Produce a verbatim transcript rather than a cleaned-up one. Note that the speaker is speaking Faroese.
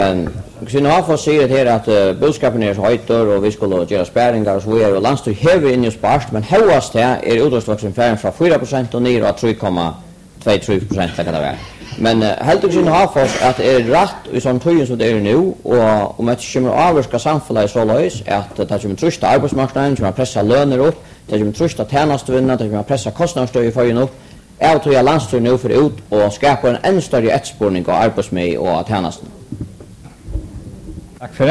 Så nu har fått säga det här att uh, budskapen är så höjter och vi skulle göra spärringar och så vidare. Och landsstyr häver in i spart, men högast det är utdragsvuxen färgen från fyra procent och ner och tre komma två tre procent. Men uh, helt och har fått att det är rätt i sån tiden som det är nu och om det kommer att avvarska samhället så lös att det kommer att trusta arbetsmarknaden, kommer att pressa löner upp, det kommer att trusta tjänstevinna, det kommer att pressa kostnadsstöd i förgen upp. Jag tror att landsstyr nu för ut och skapa en ännu större etspårning av arbetsmiljö och tjänsten. Tack för det.